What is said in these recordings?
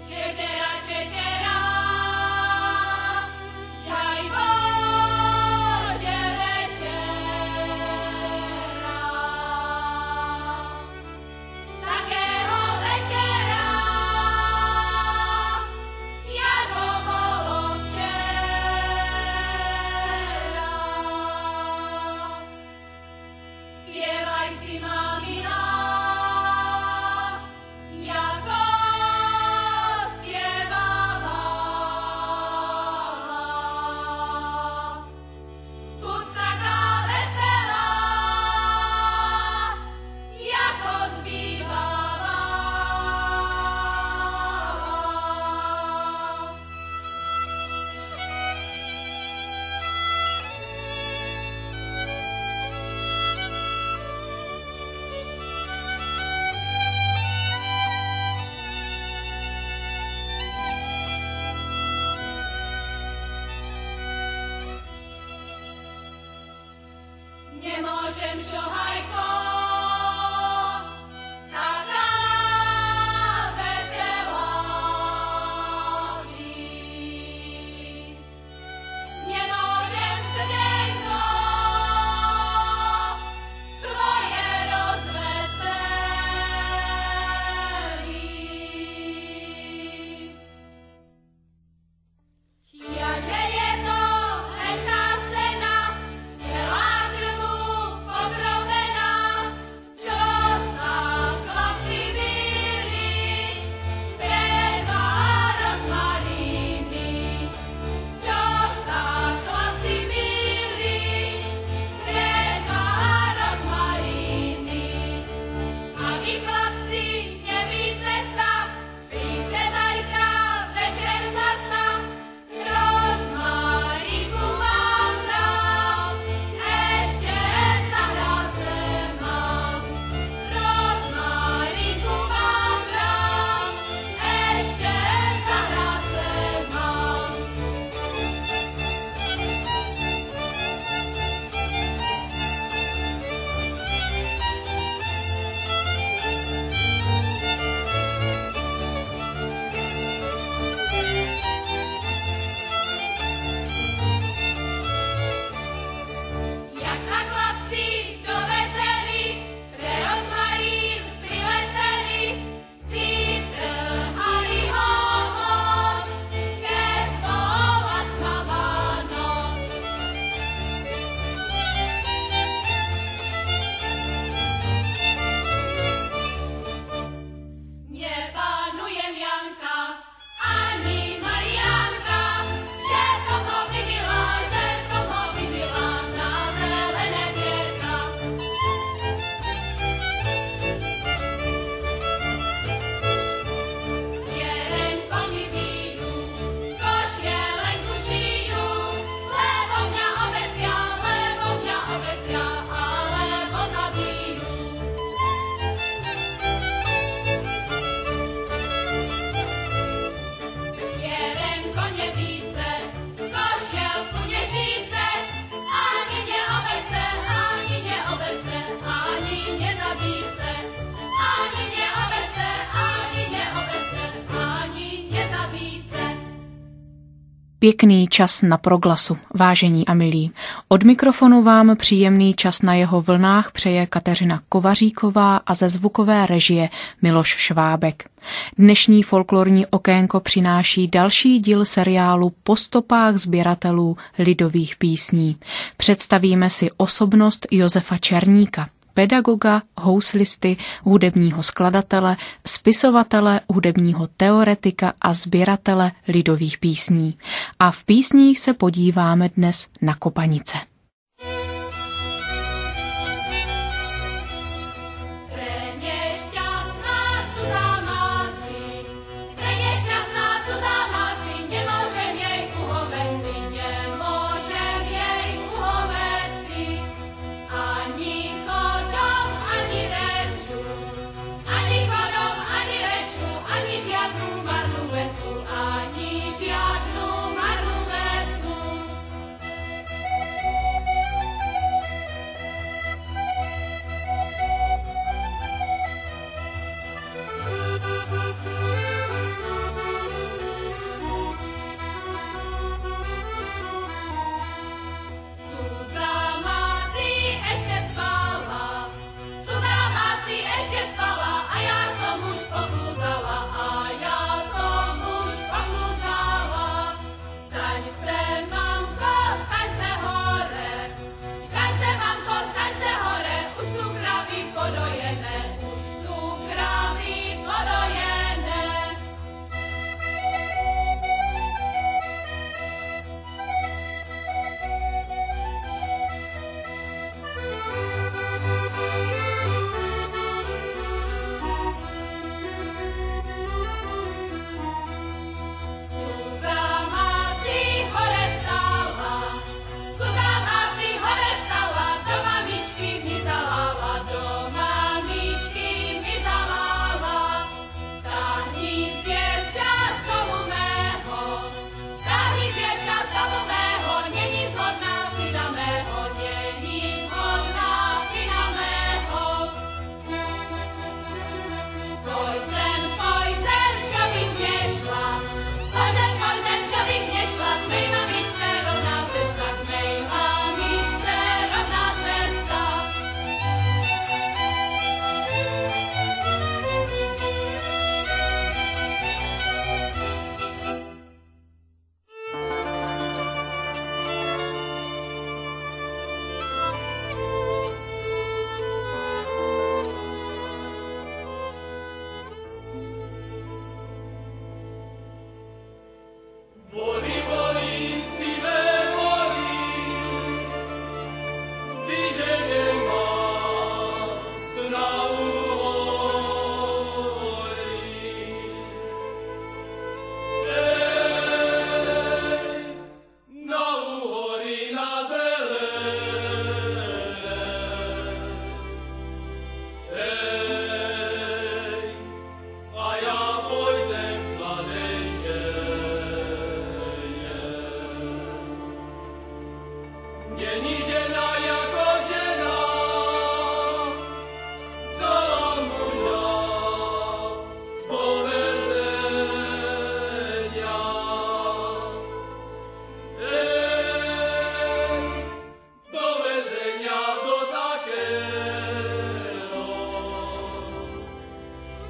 Pěkný čas na Proglasu, vážení a milí. Od mikrofonu vám příjemný čas na jeho vlnách přeje Kateřina Kovaříková a ze zvukové režie Miloš Švábek. Dnešní folklorní okénko přináší další díl seriálu Po stopách sběratelů lidových písní. Představíme si osobnost Josefa Černíka, pedagoga, houslisty, hudebního skladatele, spisovatele, hudebního teoretika a sběratele lidových písní. A v písních se podíváme dnes na Kopanice.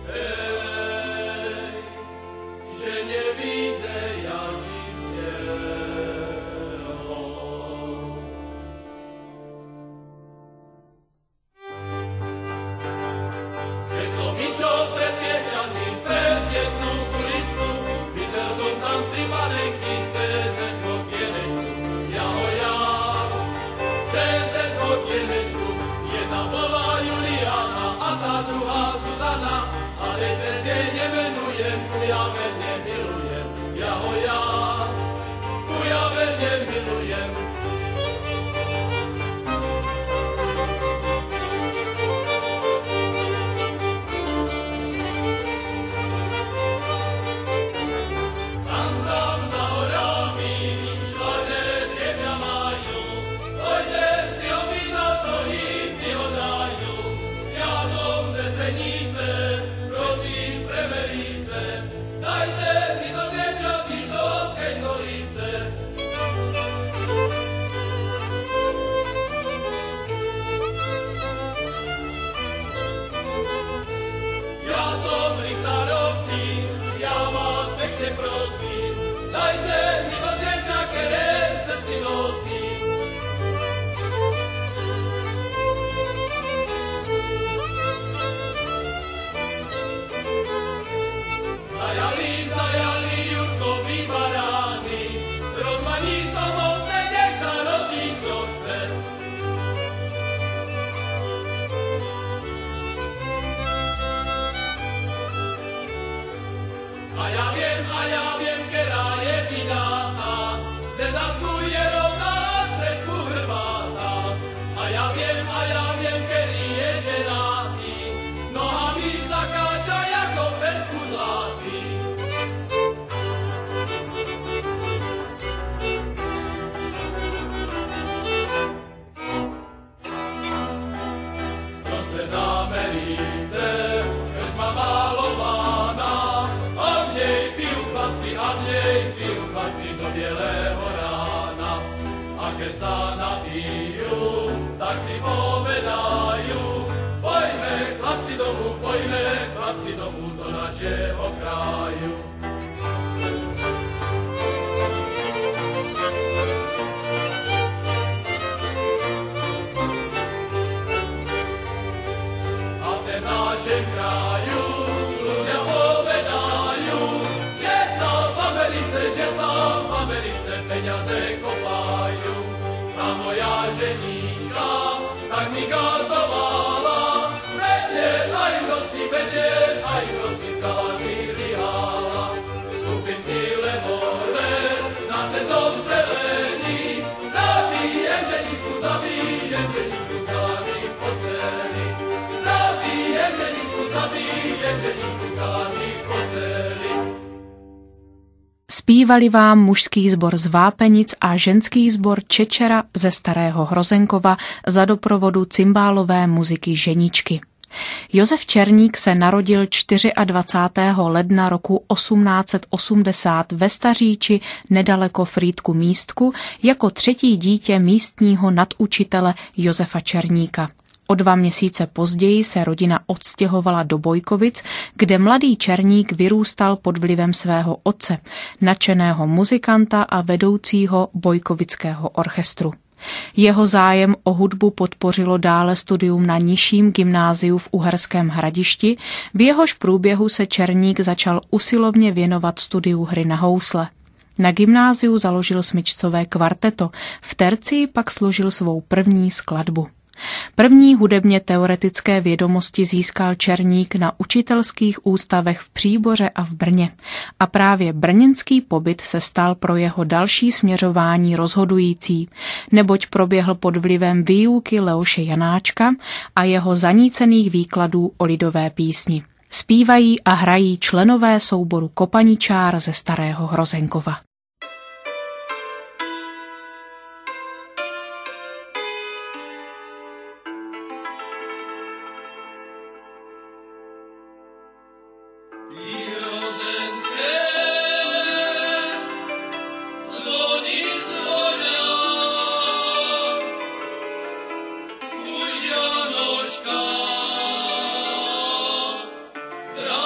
Zpívali vám mužský sbor z Vápenic a ženský sbor Čečera ze Starého Hrozenkova za doprovodu cymbálové muziky Ženičky. Josef Černík se narodil 24. ledna roku 1880 ve Staříči nedaleko Frýdku Místku jako třetí dítě místního nadučitele Josefa Černíka. O 2 měsíce později se rodina odstěhovala do Bojkovic, kde mladý Černík vyrůstal pod vlivem svého otce, nadšeného muzikanta a vedoucího Bojkovického orchestru. Jeho zájem o hudbu podpořilo dále studium na nižším gymnáziu v Uherském Hradišti, v jehož průběhu se Černík začal usilovně věnovat studiu hry na housle. Na gymnáziu založil smyčcové kvarteto, v tercii pak složil svou první skladbu. První hudebně teoretické vědomosti získal Černík na učitelských ústavech v Příboře a v Brně a právě brněnský pobyt se stal pro jeho další směřování rozhodující, neboť proběhl pod vlivem výuky Leoše Janáčka a jeho zanícených výkladů o lidové písni. Zpívají a hrají členové souboru Kopaničár ze Starého Hrozenkova. Dra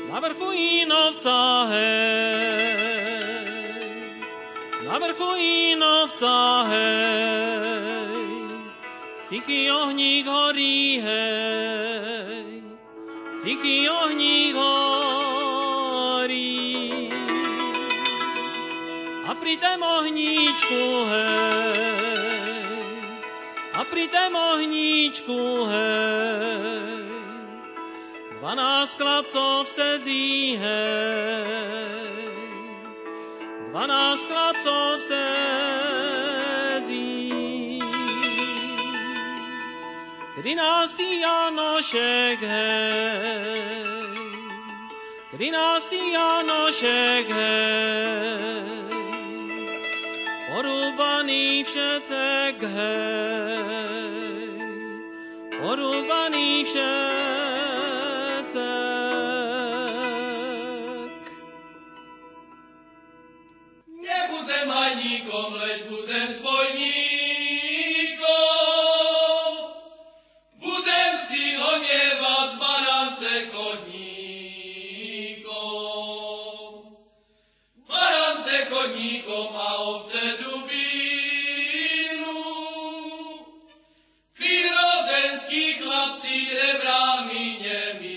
Na vrchu Jínovca, hej, na vrchu Jínovca, hej, tichý ohník horí, hej, tichý ohník horí. A pri tém ohníčku, hej, a pri tém ohníčku, hej, 12 chlapcov sedí, hej, 12 chlapcov sedí. 13. Janošek, hej, 13. Janošek, hej, porúbaný všetek, hej, porúbaný všetek. Nebudem hajníkom, lež budem zbojníkom. Budem si honievať z barance chodníkom. Barance chodníkom a ovce dubínu. Cirodenskí chlapci rebrami nemínu.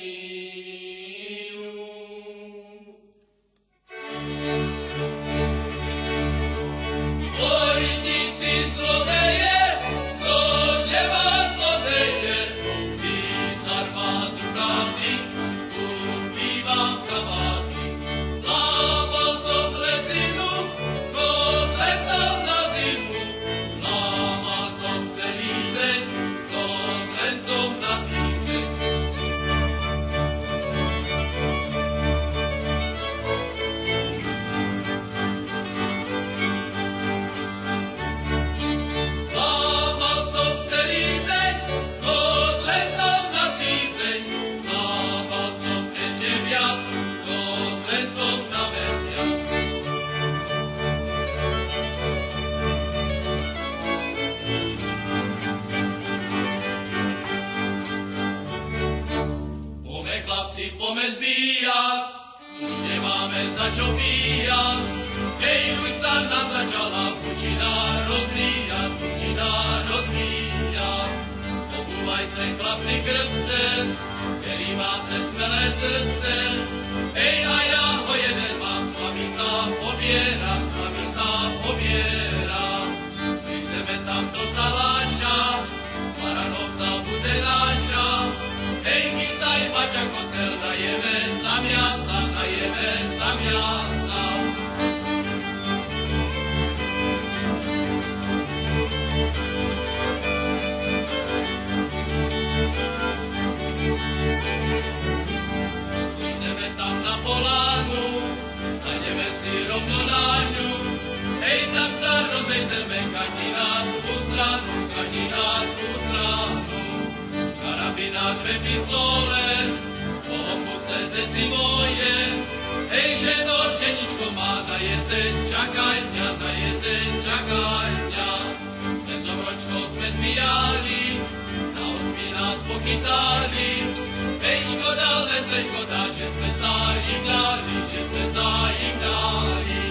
Zbojníci zlodeje, ktože vás zlodeje, císar má dukáty, kúpi vám kabáty. Lámal som lecinu, kozletam na zimu, lámal som celý deň, kozlencom na týdeň. Lámal som celý deň, kozlencom na týdeň, lámal som ešte viac, kozlencom na mesiac. Pome chlapci, pome zbíjac, už nemáme za čo bíjac. Hej, už sa nám začala pučina rozvíjať, pučina rozvíjať. Obúvajce chlapci krpce, ktorý máte smelé srdce. Hej, a ja ho jeden mám, s vami sa obieram, s vami sa obieram. Prídeme tam do Saláša, Baranovca bude náša. Hej, chystaj bača kotel, najeme sa miasa, najeme sa miasa. Ideme tam na polánu, staneme si rovno na ňu. Hej, tam sa rozejdeme, každý na svú stranu, každý na svú stranu. Karabina, dve pistole, z hombuce deci moje. Hej, ženo, ženičko má na jeseň, čakaj mňa, na jeseň, čakaj mňa. Sedzovročkou sme zbíjali, na osmi nás pochytali. Hej, škoda, len škoda, že sme sa im dali, že sme sa im dali.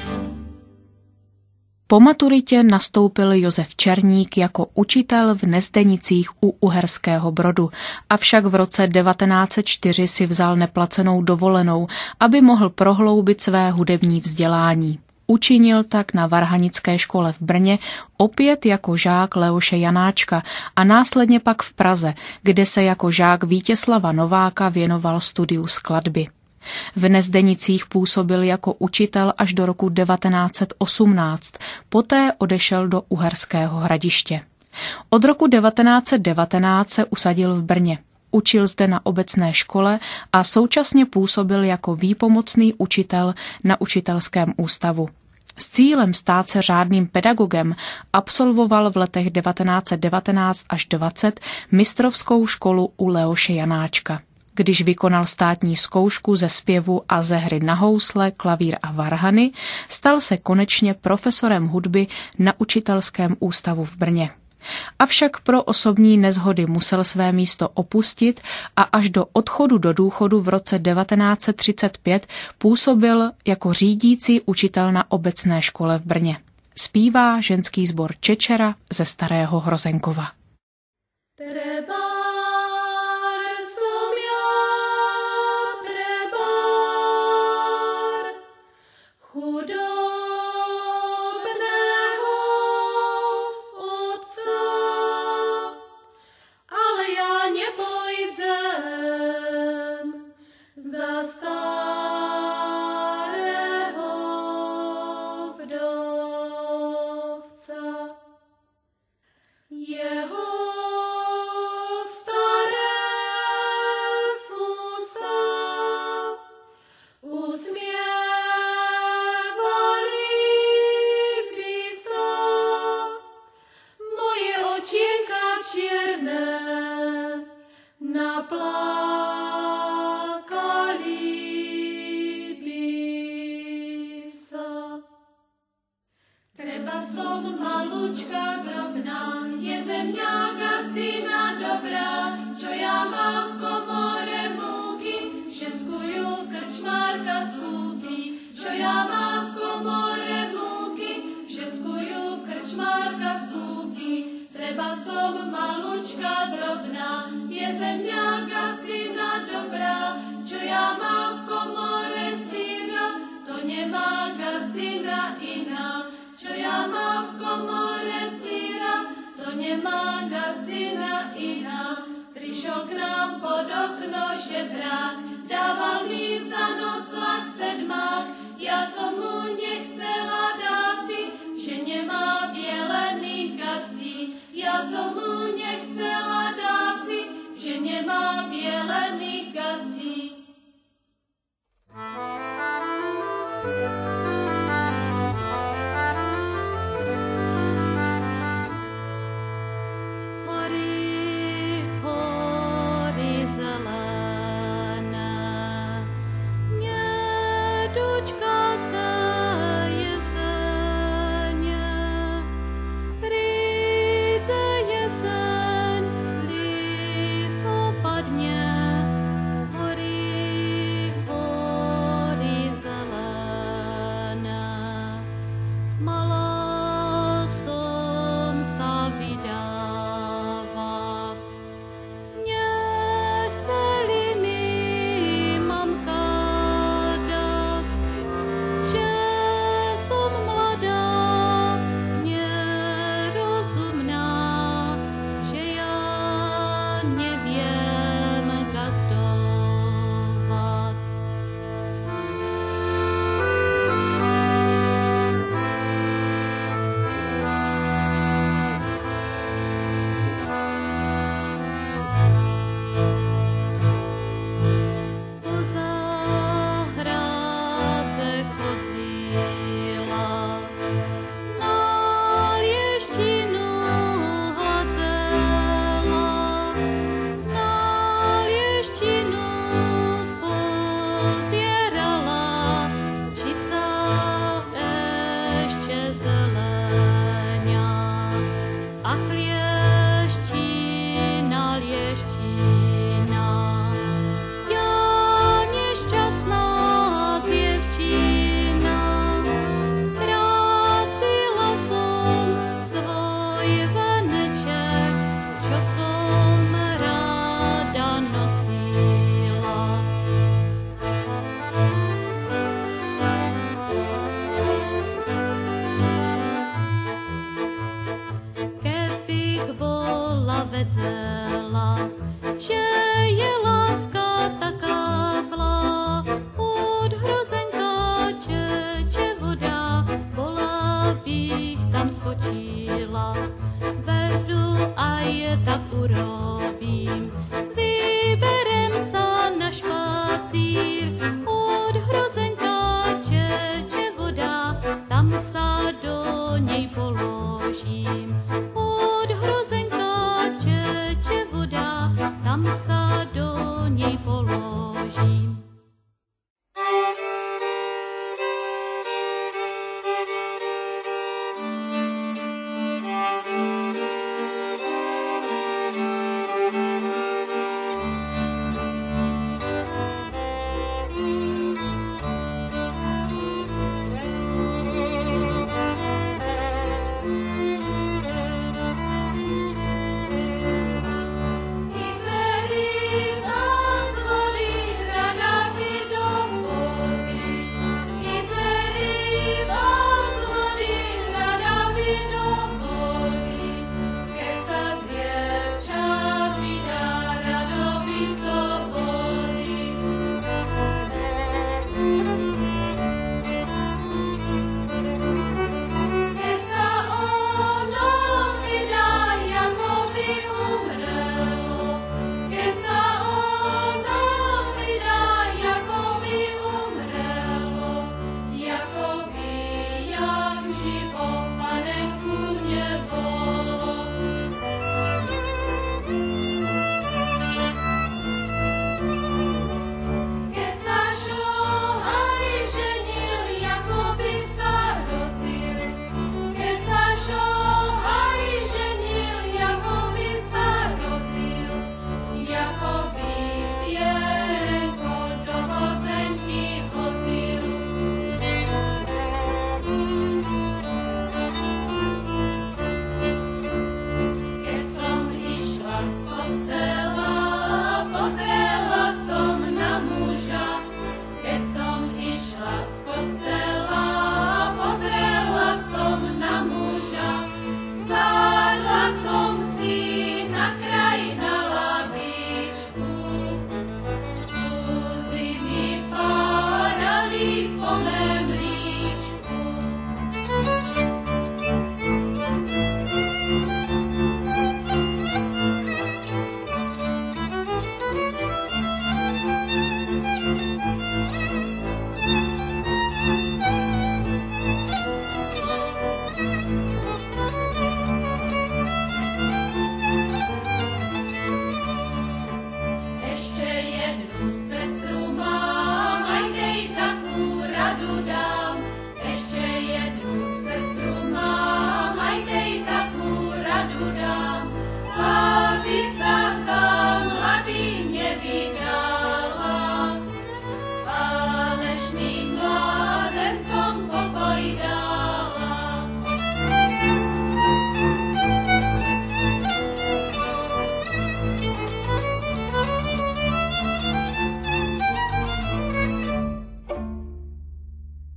Po maturitě nastoupil Josef Černík jako učitel v Nezdenicích u Uherského Brodu, avšak v roce 1904 si vzal neplacenou dovolenou, aby mohl prohloubit své hudební vzdělání. Učinil tak na Varhanické škole v Brně, opět jako žák Leoše Janáčka a následně pak v Praze, kde se jako žák Vítězslava Nováka věnoval studiu skladby. V Nezdenicích působil jako učitel až do roku 1918, poté odešel do Uherského Hradiště. Od roku 1919 se usadil v Brně. Učil zde na obecné škole a současně působil jako výpomocný učitel na učitelském ústavu. S cílem stát se řádným pedagogem absolvoval v letech 1919 až 20 mistrovskou školu u Leoše Janáčka. Když vykonal státní zkoušku ze zpěvu a ze hry na housle, klavír a varhany, stal se konečně profesorem hudby na učitelském ústavu v Brně. Avšak pro osobní neshody musel své místo opustit a až do odchodu do důchodu v roce 1935 působil jako řídící učitel na obecné škole v Brně. Zpívá ženský sbor Čečera ze Starého Hrozenkova.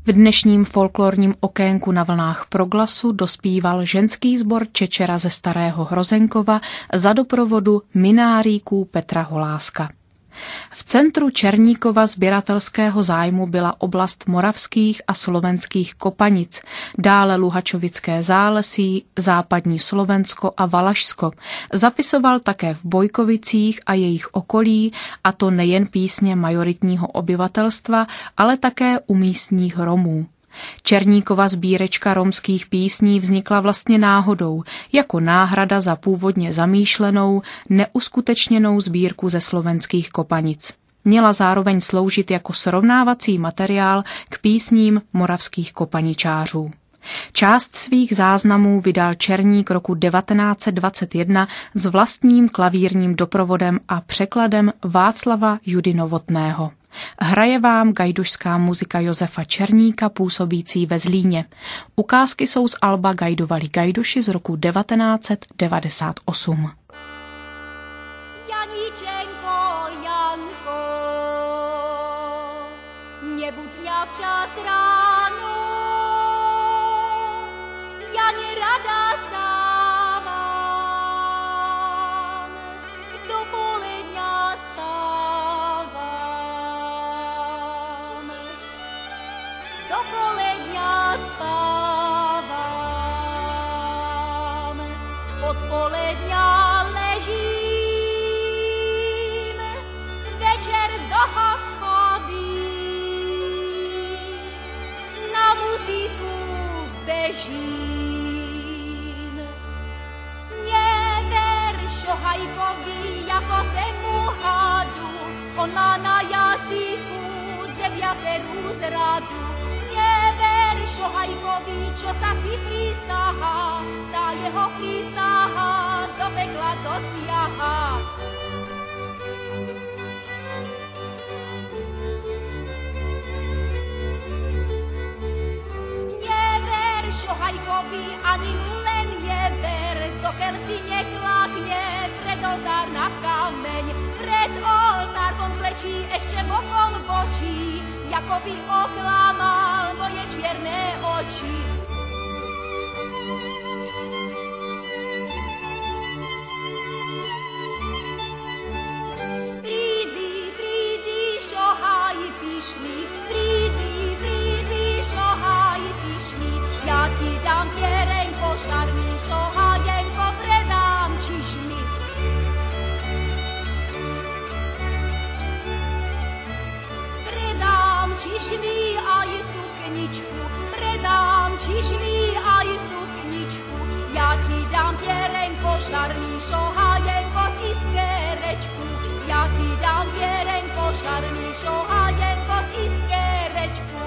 V dnešním folklorním okénku na vlnách Proglasu dospíval ženský sbor Čečera ze Starého Hrozenkova za doprovodu mináríků Petra Holáska. V centru Černíkova sběratelského zájmu byla oblast moravských a slovenských Kopanic, dále Luhačovické zálesí, západní Slovensko a Valašsko. Zapisoval také v Bojkovicích a jejich okolí, a to nejen písně majoritního obyvatelstva, ale také u místních Romů. Černíkova sbírečka romských písní vznikla vlastně náhodou, jako náhrada za původně zamýšlenou, neuskutečněnou sbírku ze slovenských Kopanic. Měla zároveň sloužit jako srovnávací materiál k písním moravských kopaničářů. Část svých záznamů vydal Černík roku 1921 s vlastním klavírním doprovodem a překladem Václava Judy Novotného. Hraje vám gajdušská muzika Josefa Černíka působící ve Zlíně. Ukázky jsou z alba Gajdovali gajduši z roku 1998. Janíčenko, Janko, nebuď sňa včas ráno, ja nerada stávam, do poledňa spávam, do poledňa spávam, od poledňa ležím, večer do hospody, na muziku bežím. Never šohajkovi jako tému hadu, on má na jazyku 9 zradu. Never šohajkovi, čo sa si prísaha, tá jeho prísaha do pekla dosiaha. Never šohajkovi, ani mu len never, dokiaľ si neklákne pred oltár na kameň. Pred oltárkom klečí ešte bokom bočí, jako by oklamal moje čierne oči. Prídi, šohaj pyšný, prídi, šohaj pyšný, ja ti dám piereň poštarný, šohajenko predám čišný. Čišný aj sukničku, predám čišný aj sukničku, ja ti dám piereň poštarný, šohajenko z iskerečku, ja ti dám piereň poštarný, šohajenko z iskerečku.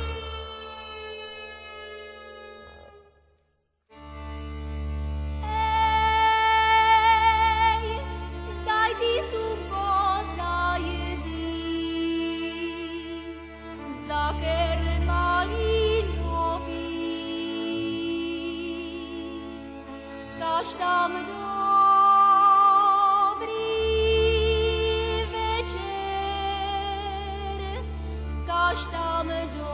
Tam dobrý večer, skaž tam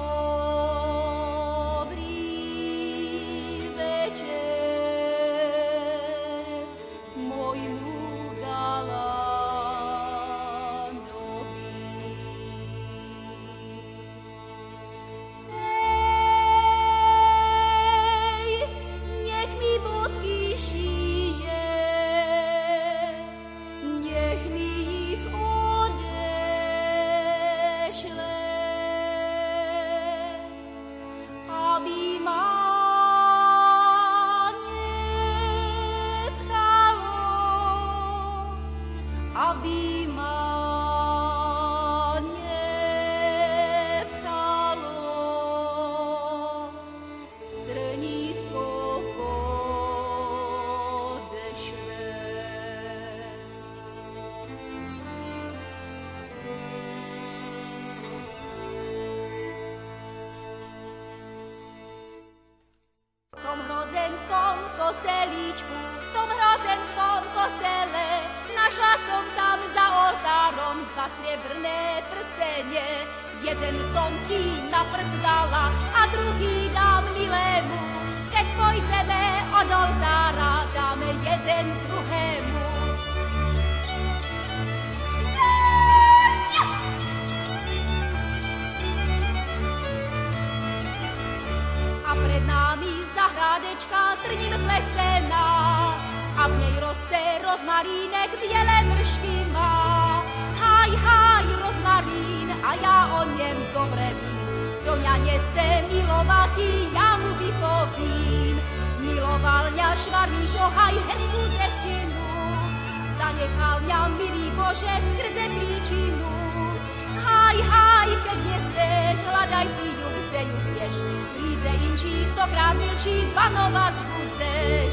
dobrý večer, môjmu galantovi. Hej, nech mi bodky v tom hrozenskom kostele, našla som tam za oltárom dva striebrné prstenie. Jeden som si na prst dala, řádečka trním plecená a v něj roste rozmarínek, bělé mršky má. Haj, haj, rozmarín, a já o něm dobre vím. Do ňa se milovatí, já mu vypovím. Miloval mňa švarný šohaj, herskú devčinu. Zanechal mňa, milý Bože, skrze príčinu. Haj, haj, keď nechceš, hľadaj si ju, kde ju vieš. Príde inčí, stokrát milší, panovať budeš.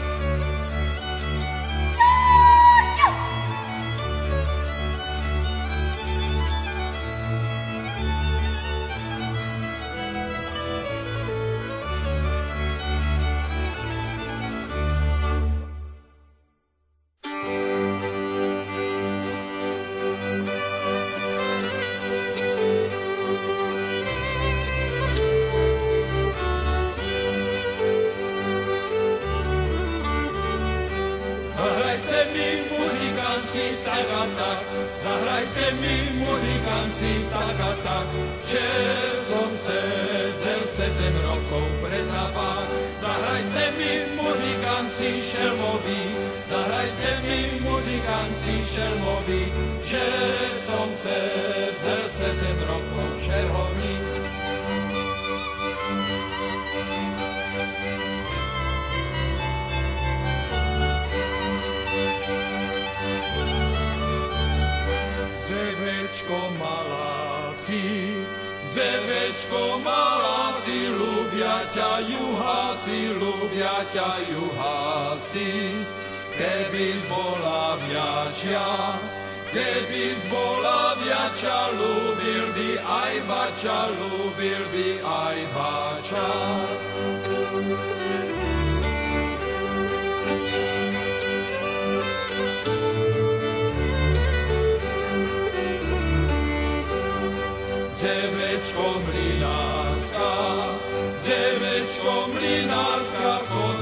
Zahrajte mi, muzikanci, tak a tak, že som sedem rokov pretrapák. Zahrajte mi, muzikanci šelmoví, zahrajte mi, muzikanci šelmoví, že som sedem rokov šerhovník. Dzevečko malá si, ľúbia ťa juhási, keby zbola viačia, ľúbil by aj bača, Dzevečko mlynárska,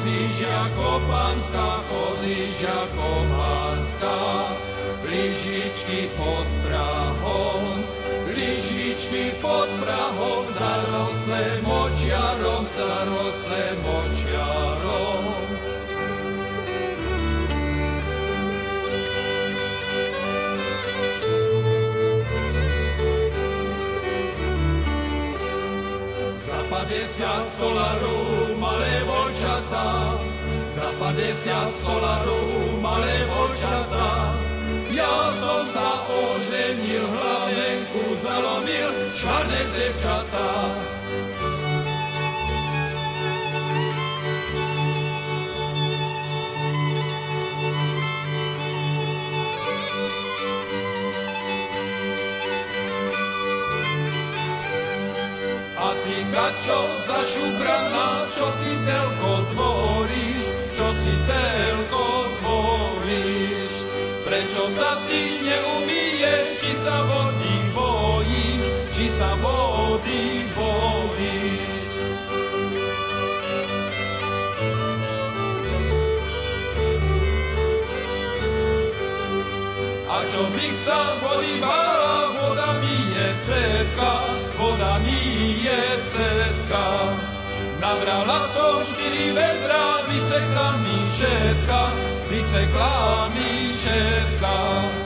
chodíš ako pánska, lyžičky pod Prahom, zarostlé močiarom. $50 malé volčatá, za $50 malé volčatá. Ja som sa oženil, hlavenku zalomil, čarné devčatá. Čo zašubraná, čo si telko tvoríš, prečo sa ty neumíješ, či sa vody bojíš, A čo bych sa vody bála, voda mi je cetka, nabrala som 4 vedrá, vycekla mi všetka.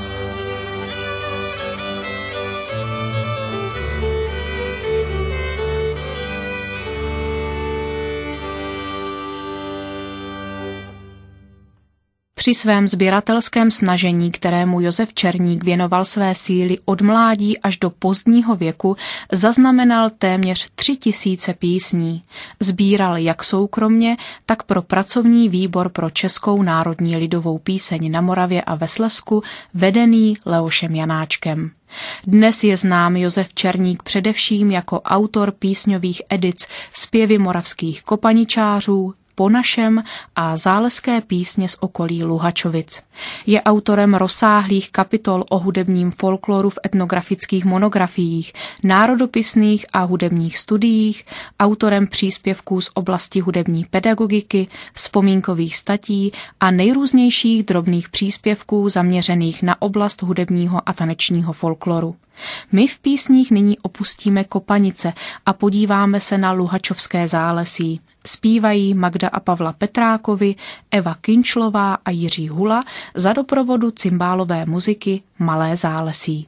Při svém sběratelském snažení, kterému Josef Černík věnoval své síly od mládí až do pozdního věku, zaznamenal téměř 3000 písní. Sbíral jak soukromně, tak pro pracovní výbor pro Českou národní lidovou píseň na Moravě a ve Slezsku, vedený Leošem Janáčkem. Dnes je znám Josef Černík především jako autor písňových edic Zpěvy moravských kopaničářů, Po našem a Zálezské písně z okolí Luhačovic. Je autorem rozsáhlých kapitol o hudebním folkloru v etnografických monografiích, národopisných a hudebních studiích, autorem příspěvků z oblasti hudební pedagogiky, vzpomínkových statí a nejrůznějších drobných příspěvků zaměřených na oblast hudebního a tanečního folkloru. My v písních nyní opustíme Kopanice a podíváme se na Luhačovské zálesí. Zpívají Magda a Pavla Petrákovi, Eva Kinčlová a Jiří Hula za doprovodu cymbálové muziky Malé zálesí.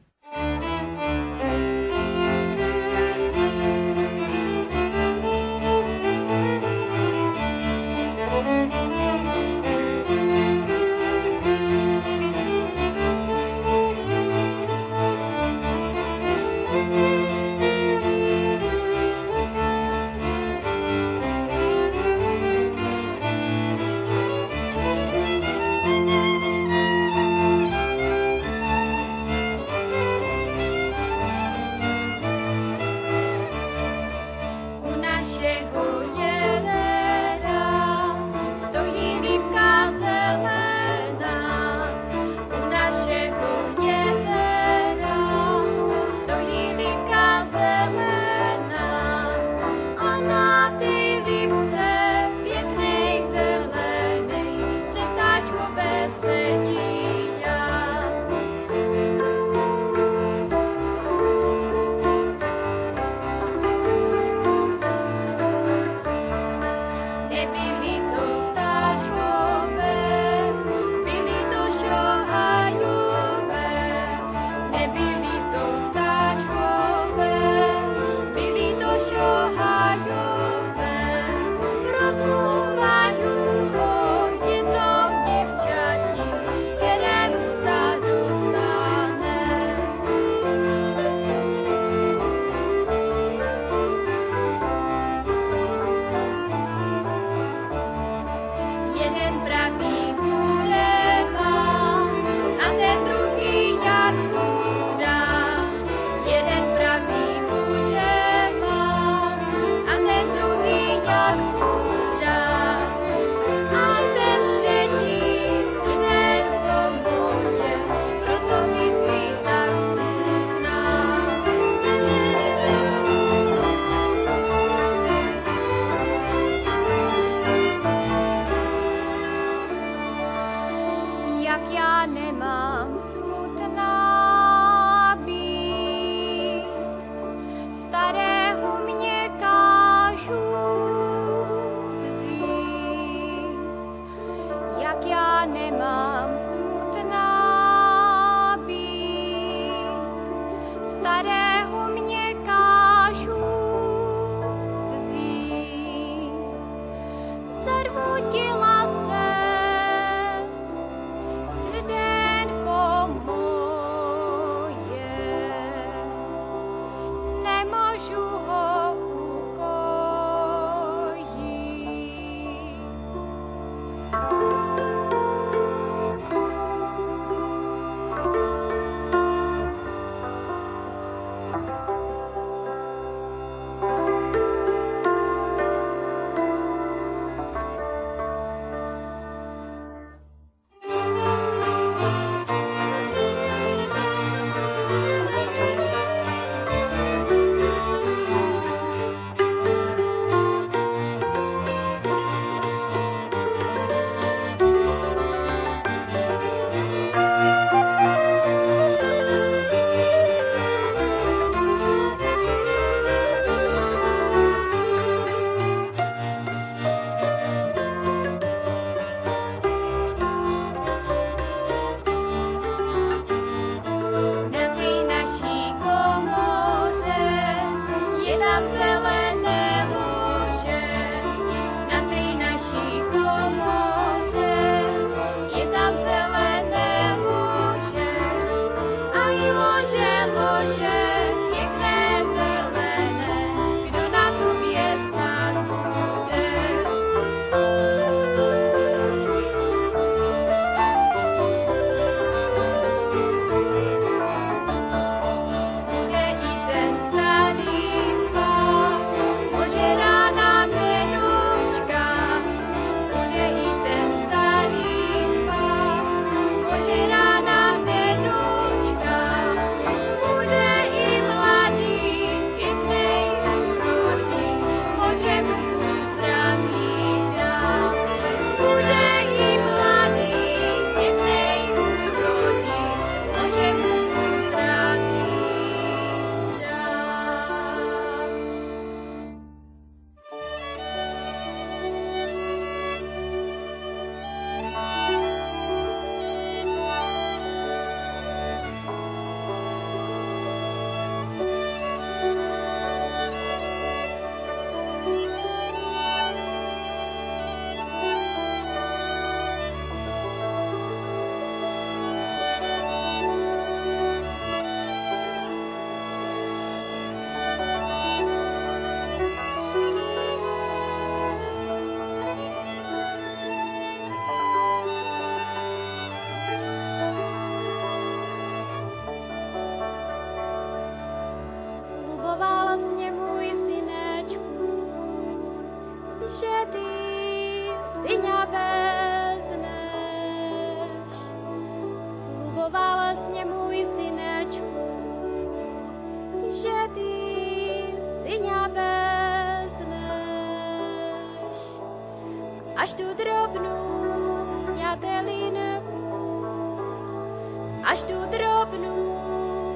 až tu drobnou jatelinku, až tu drobnou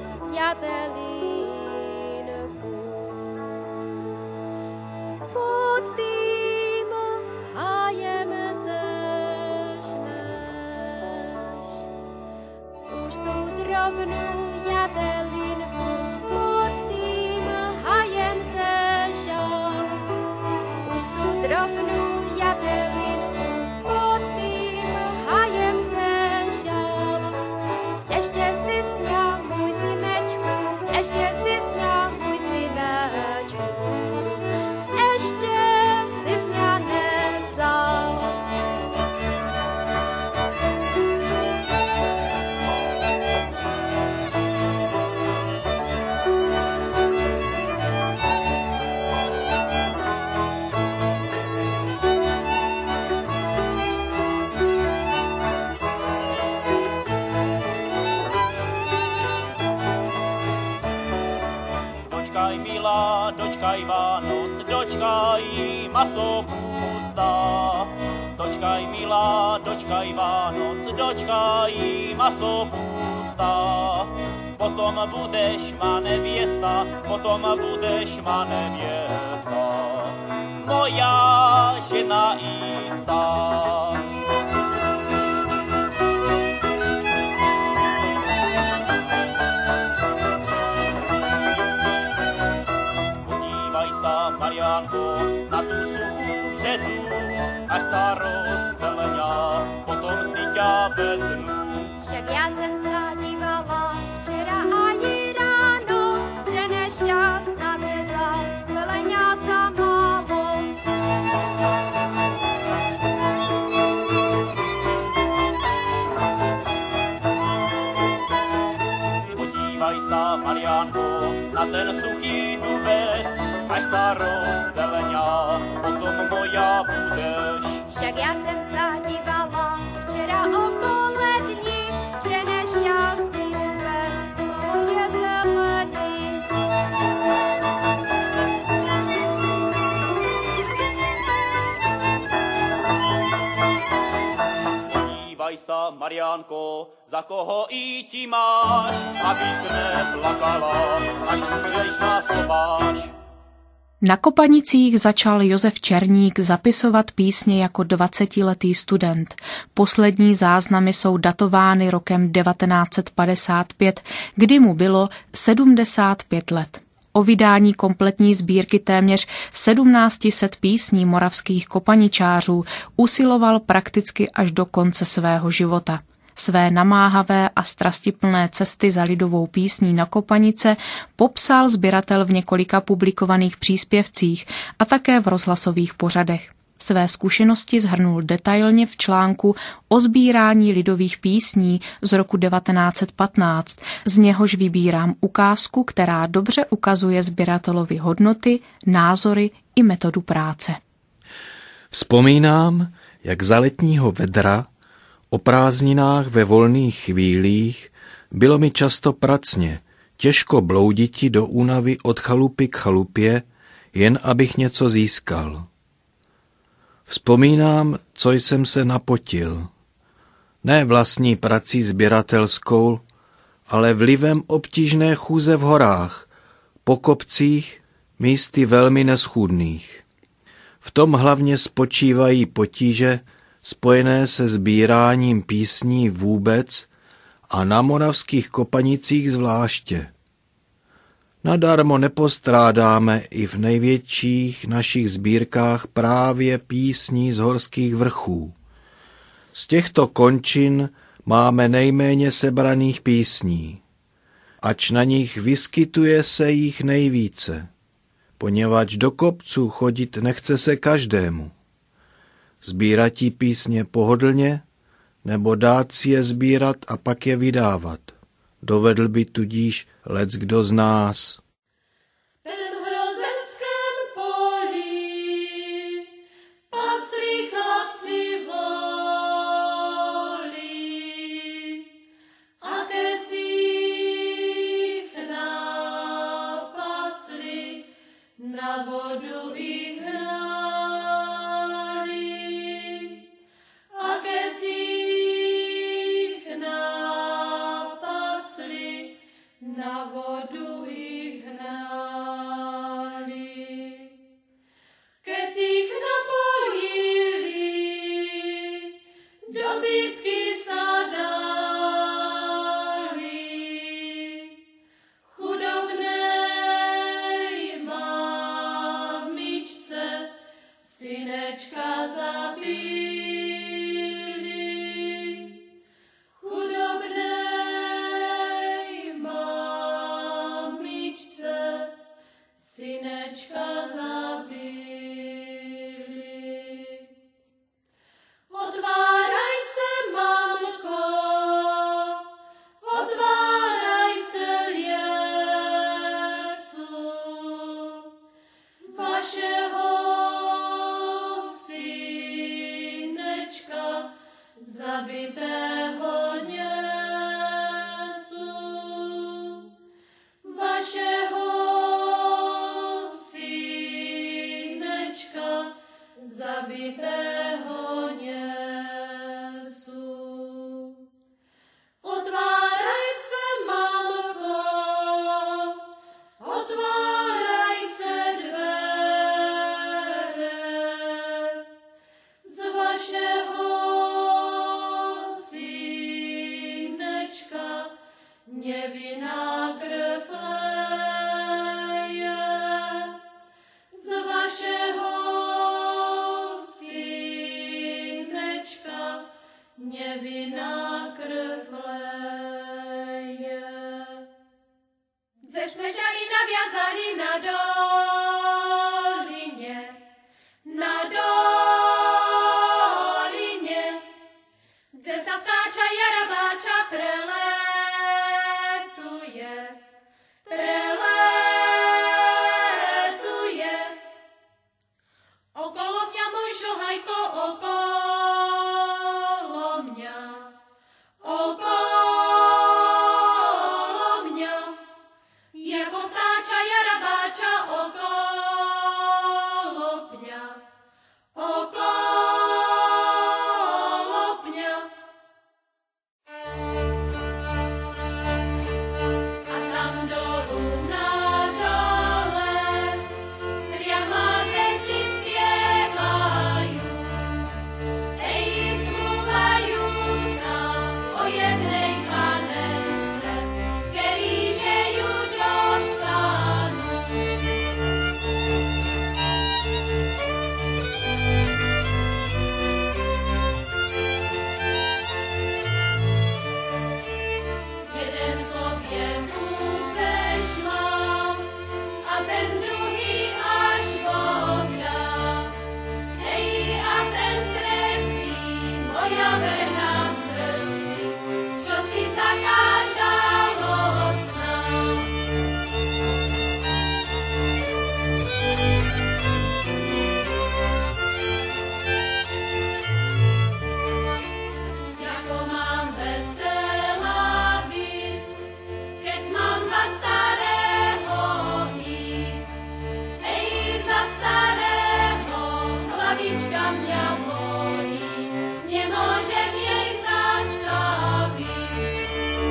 jatelinku. Pod tým hájem zežneš, už tou drobnou jatelinku, pod tým hájem zežal, už tu drobnou jatelinku, pod tým hájem zežal. Ještě si sňa, můj synečku, ještě si sňa, můj synečku, ještě si sňa nevzal. Dočkaj milá, dočkaj Vánoc, dočkaj maso pustá. Dočkaj milá, dočkaj Vánoc, dočkaj maso pustá. Potom budeš má nevěsta, potom budeš má nevěsta, moja žena jistá. Mariánko, na tu suchú březu, až sa rozzelenia, potom si ťa vezmu. Však já jsem se dívala včera ani ráno, že nešťastná březa zeleňa za málo. Podívaj sa, Mariánko, na ten suchý dubec, až sa rozzelenia, potom moja budeš. Však já jsem se dívala včera o poledni, že nešťastný vůbec malo je zelený. Podívaj sa, Mariánko, za koho i ti máš, abys neplakala, až budeš na sobáš. Na Kopanicích začal Josef Černík zapisovat písně jako 20letý student. Poslední záznamy jsou datovány rokem 1955, kdy mu bylo 75 let. O vydání kompletní sbírky téměř 1700 písní moravských kopaničářů usiloval prakticky až do konce svého života. Své namáhavé a strastiplné cesty za lidovou písní na Kopanice popsal sběratel v několika publikovaných příspěvcích a také v rozhlasových pořadech. Své zkušenosti shrnul detailně v článku o sbírání lidových písní z roku 1915, z něhož vybírám ukázku, která dobře ukazuje sběratelovi hodnoty, názory i metodu práce. Vzpomínám, jak za letního vedra o prázdninách ve volných chvílích bylo mi často pracně, těžko blouditi do únavy od chalupy k chalupě, jen abych něco získal. Vzpomínám, co jsem se napotil. Ne vlastní prací sběratelskou, ale vlivem obtížné chůze v horách, po kopcích, místy velmi neschůdných. V tom hlavně spočívají potíže spojené se sbíráním písní vůbec a na moravských Kopanicích zvláště. Nadarmo nepostrádáme i v největších našich sbírkách právě písní z horských vrchů. Z těchto končin máme nejméně sebraných písní, ač na nich vyskytuje se jich nejvíce, poněvadž do kopců chodit nechce se každému. Sbíratí písně pohodlně, nebo dát si je sbírat a pak je vydávat. Dovedl by tudíž leckdo z nás. Na vodu ich hnali. synečka zabili, chudobnej mamičce synečka zabili. Otvárajte, mamko, otvárajte liesu, vašeho synečka zabitého nesu, vašeho synečka zabitého nesu. Otvárajte, mamko, otvárajte dvere, z vašeho synečka nevinná krev leje, z vašeho synečka nevinná krev leje. Ze Smežají naviazali na dolině, kde sa vtáča jarabáča preletuje. Okolo mňa môj šohajko, okolo mňa, jako vtáča jarabáča okolo pňa. A tam dolu na dole tria mládenci spievajú, smúvajú sa o jednej panence, keríže ju dostanú. Jeden povie múzeš mám a ten druhý až Boh dá. A ten trecí moja verná v srdci, čo si taká žalostná. Jako mám veselá víc, keď mám za starého ísť. Za starého hlavička mňa bolí, nemôžem jej zastaviť.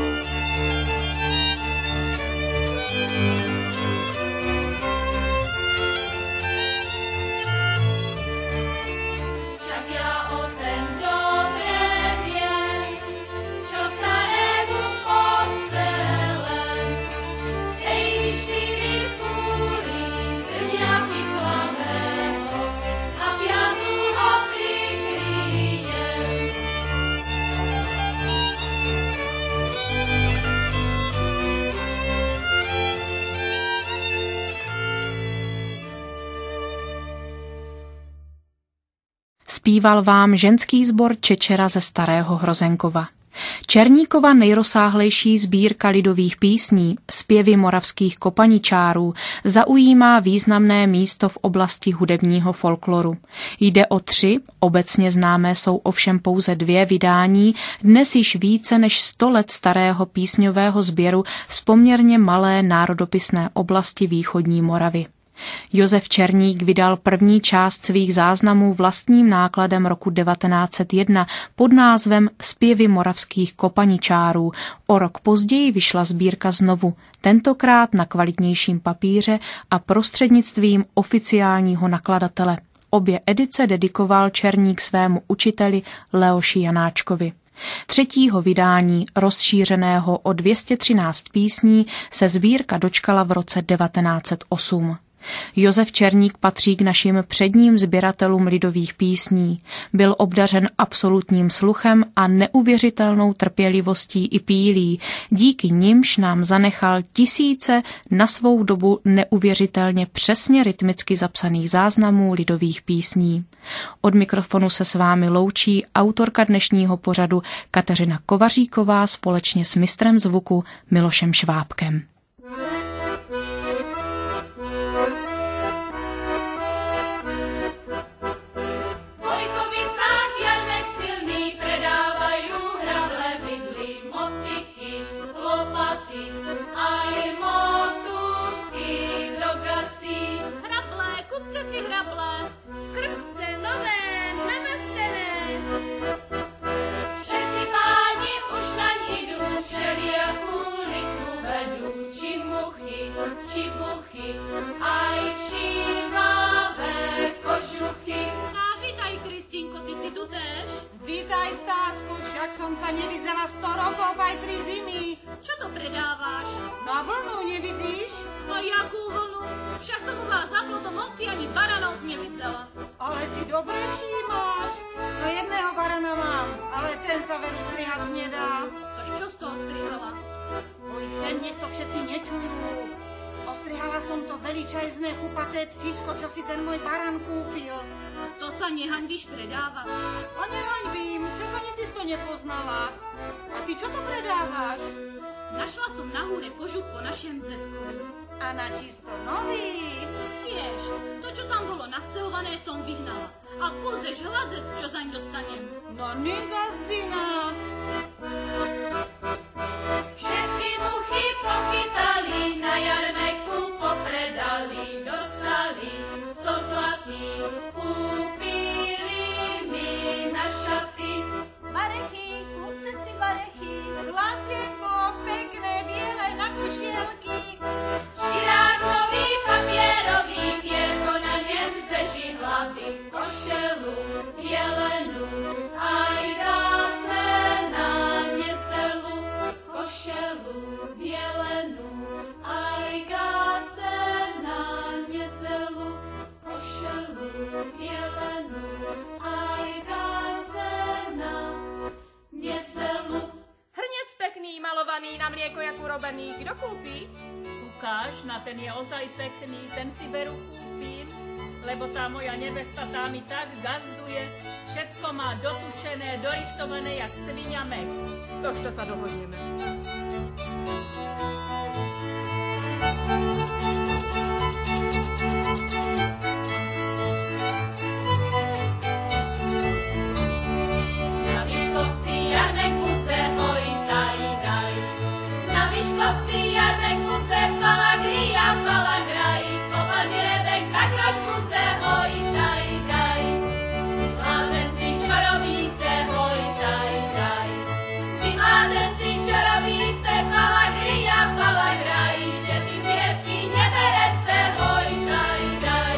Však ja o ten dobre viem, čo starému poscelem. 4 fúry trňa pichlavého a 5. ho prikryjem. Zpíval vám ženský sbor Čečera ze Starého Hrozenkova. Černíkova nejrozsáhlejší sbírka lidových písní, zpěvy moravských kopaničárů, zaujímá významné místo v oblasti hudebního folkloru. Jde o 3, obecně známé jsou ovšem pouze 2 vydání, dnes již více než 100 let starého písňového sběru z poměrně malé národopisné oblasti východní Moravy. Josef Černík vydal první část svých záznamů vlastním nákladem roku 1901 pod názvem Zpěvy moravských kopaničárů. O rok později vyšla sbírka znovu, tentokrát na kvalitnějším papíře a prostřednictvím oficiálního nakladatele. Obě edice dedikoval Černík svému učiteli Leoši Janáčkovi. 3. vydání, rozšířeného o 213 písní, se sbírka dočkala v roce 1908. Josef Černík patří k našim předním sběratelům lidových písní. Byl obdařen absolutním sluchem a neuvěřitelnou trpělivostí i pílí. Díky nimž nám zanechal tisíce na svou dobu neuvěřitelně přesně rytmicky zapsaných záznamů lidových písní. Od mikrofonu se s vámi loučí autorka dnešního pořadu Kateřina Kovaříková společně s mistrem zvuku Milošem Švábkem. Som sa nevidela 100 rokov, aj 3 zimy. Čo to predávaš? Na vlnu nevidíš? No jakú vlnu? Však som u vás za plotom ovci ani baranov nevidela. Ale si dobre všímaš. No jedného barana mám, ale ten sa veru strihať nedá. Až čo z toho strihala? Oj, sem, nech to všetci nečujú. Ostrihala som to veličajzné chupaté psísko, čo si ten môj baran kúpil. To sa nehanbíš predávať. A nehanbím, však ani ty si to nepoznala. A ty čo to predávaš? Našla som na húre kožuch po našem zetkovi. A na čisto nový? Vieš, to, čo tam bolo nascehované, som vyhnala. A pôjdeš hľadzec, čo zaň dostanem. No negazdina. Všetky muchy pochytali, na jarmeku popredali, dostali 100 zlatých, kúpili mi na šaty. Barechy, kúpce si barechy. Placienko, pekné, biele na košielky. Širákový, papierový, vierko na ňem ze žihlavy, košelu, jelenú, aj dá cena necelú, košelu, jelenú, aj dá cena necelú, košelu, jelenú, aj dá cena necelú. Hrniec pekný, malovaný, na mlieko jak urobený, kdo kúpi? Ukáž, na ten je ozaj pekný, ten si veru kúpim, lebo tá moja nevesta tá mi tak gazduje, všetko má dotučené, dorichtované jak svinia mek. Tož to sa dohodneme. Na Vyškovci jarmekuce, hoj, daj, daj. Na Vyškovci jarmekuce, palagria, palagraj. Povazí rebek za kroškuce, hoj, daj, daj. Blázenci čarovíce, hoj, daj, daj. Vy blázenci čarovíce, palagria, palagraj. Že ty zjevky neberece, hoj, daj, daj.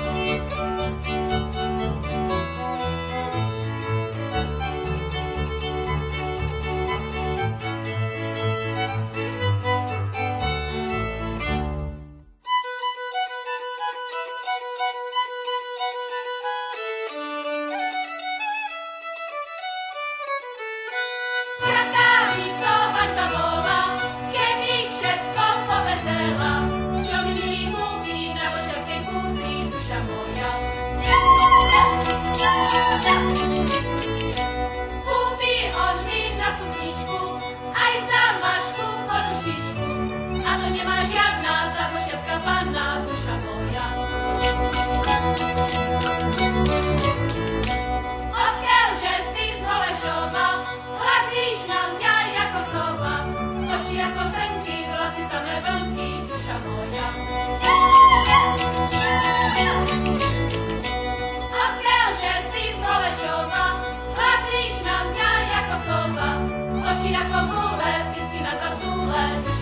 Jaká by to haďba bola, keby všetko povedela, čo mi milí kúpi na vošťavskej kúci, duša moja. Kúpi on mi na sukničku, aj zámašku poruštičku, a to nemá žiadna tá vošťavská panna, duša moja. Odkiaľže si z Holešova, hľadzíš na mňa jako sova, oči ako trnky, vlasy samé vlnky, duša moja. Odkiaľže si z Holešova, hľadzíš na mňa jako sova, oči ako gule, pisky na dva zúle, duša